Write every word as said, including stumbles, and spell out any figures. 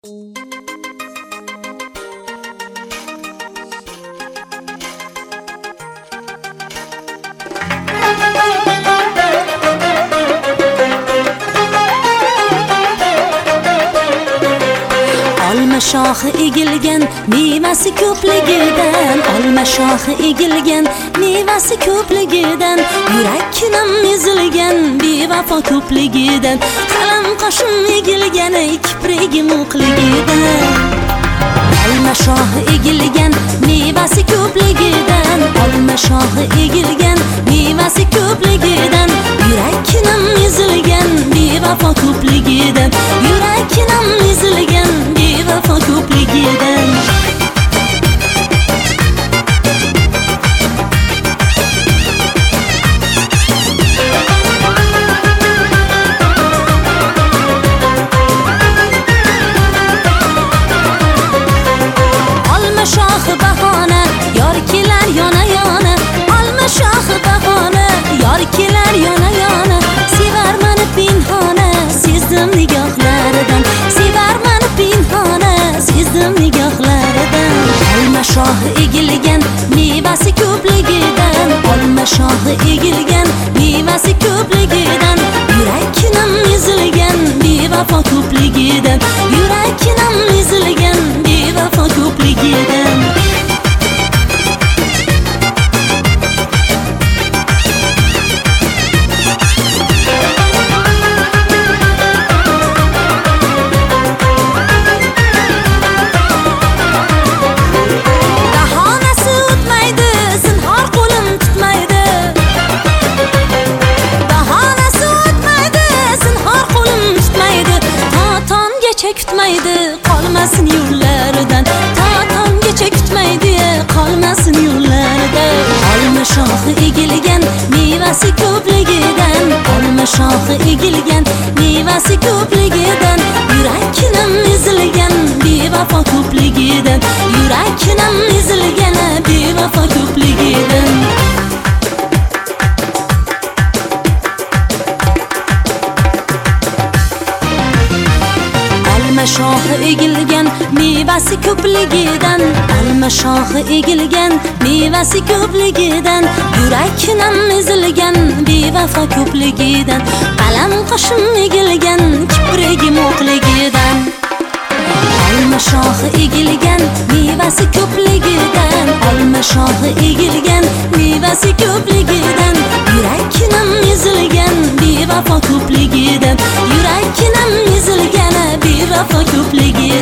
Olma shoxi egilgan mevasi ko'pligidan, olma shoxi egilgan mevasi ko'pligidan, yurakkinam ezilgan bevafo ko'pligidan, qalam qoshim egilgan kiprigi mo'qligidan. Olma shoxi egilgan mevasi ko'pligidan, olma shoxi egilgan mevasi ko'pligidan, yurakkinam ezilgan bevafo ko'pligidan, yurakkinam ezilgan bevafo ko'pligidan. Olma shoxi bahona, yor kelar yona yona, olma shoxi bahona, yor kelar yona yona, sevar meni pinhona, sezdim nigohlaridan, sevar meni pinhona, sezdim nigohlaridan. Olma shoxi egilgan mevasi ko'pligidan, olma shoxi egilgan mevasi ko'pligidan, yurakkinam ezilgan bevafo ko'pligidan, yurakkinam ezilgan bevafo ko'pligidan. Bahonasi o'tmaydi, zinhor qo'lim tutmaydi. Bahonasi o'tmaydi, zinhor qo'lim tutmaydi. To tonggacha kutmaydi, qolmasin yo'llaridan. To tonggacha kutmaydi, qolmasin yo'llaridan. Olma shoxi egilgan mevasi ko'pligidan, olma shoxi egilgan mevasi ko'pligidan, yurakkinam ezilgan bevafo ko'pligidan, yurakkinam ezilgan bevafo ko'pligidan. Olma shoxi egilgan mevasi ko'pligidan, olma shoxi egilgan mevasi ko'pligidan, yurakkinam ezilgan bevafo ko'pligidan, qalam qoshim egilgan kiprigi mo'qligidan. Olma shoxi egilgan mevasi ko'pligidan, olma shoxi egilgan mevasi ko'pligidan, yurakkinam ezilgan bevafo ko'pligidan, yurakkinam ezilgan bevafo ko'pligidan.